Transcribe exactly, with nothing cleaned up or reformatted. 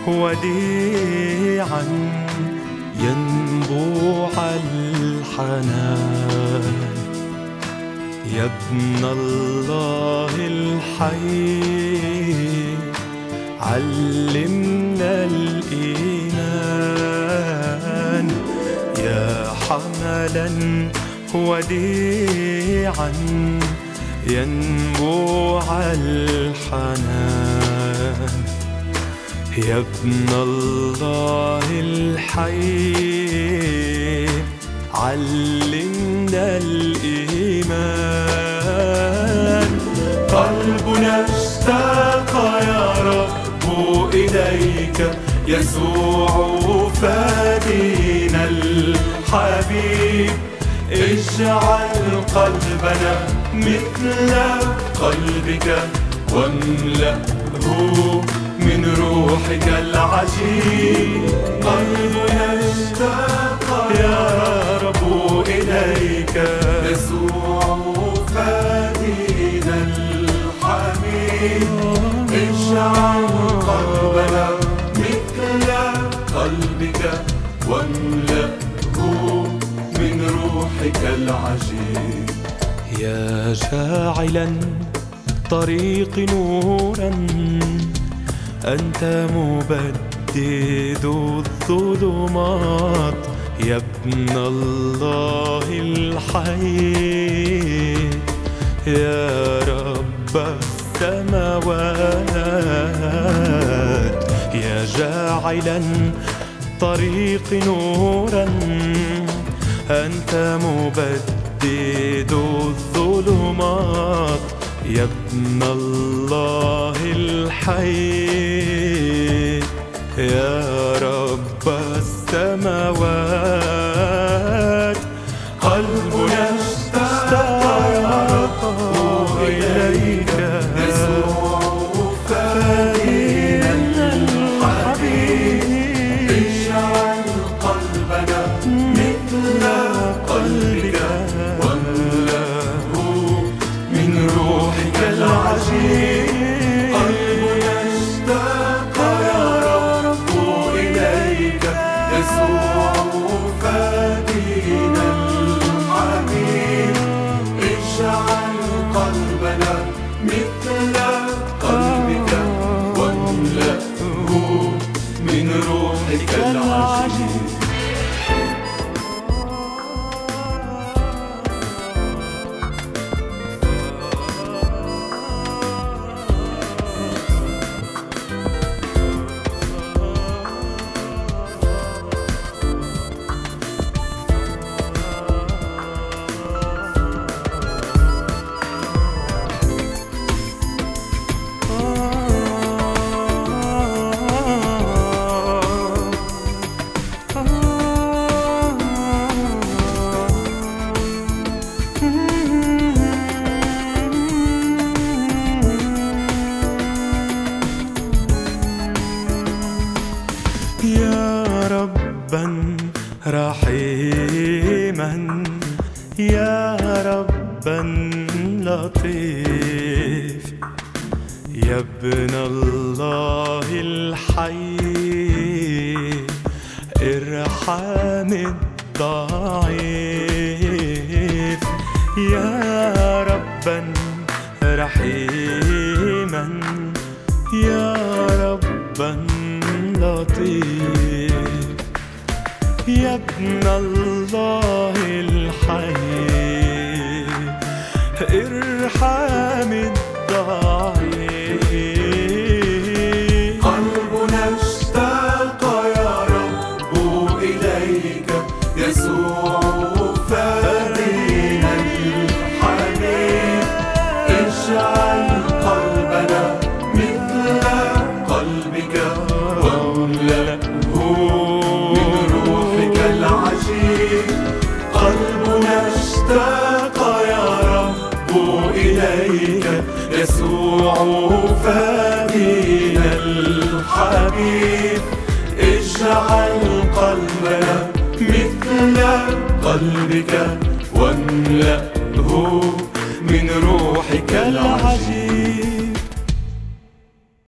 وديعا ينبوع الحنان. يا ابن الله الحي علمنا الإيمان، يا حملا وديعا ينبوع الحنان. يا ابن الله الحي علمنا الإيمان. قلبنا اشتاق يا رب إليك، يسوع فادينا الحبيب. اجعل قلبنا مثل قلبك، واملأه من روحك العجيب. قلبنا اشتاق يا رب إليك، يسوع فادينا الحبيب. اجعل قلبنا مثل قلبك، واملأه من روحك العجيب. يا جاعلا طريق نورا، أنت مبدد الظلمات. يا ابن الله الحي يا رب السماوات. يا جاعلا طريق نورا، أنت مبدد الظلمات. يا ابن الله الحي يا رب السماوات. قلبنا اشتاق إليك، يسوع فادينا الحبيب. اجعل قلبنا مثل قلبك، واملأه من روحك العجيب. قلبنا اشتاق يا رب إليك، يسوع فادينا الحبيب. اجعل قلبنا مثل قلبك، واملأه من روحك العجيب. يا ربا رحيما، يا ربا لطيف. يا ابن الله الحي ارحم الضعيف. يا ربا رحيما، يا ربا لطيف. يا ابن الله الحي ارحم الضعيف. قلبنا اشتاق يا رب إليك، يسوع فادينا الحبيب. اجعل قلبنا مثل قلبك، واملأه من روحك العجيب. قلبنا اشتاق يا رب إليك، يسوع فادينا الحبيب. اجعل قلبنا مثل قلبك، واملأه من روحك العجيب.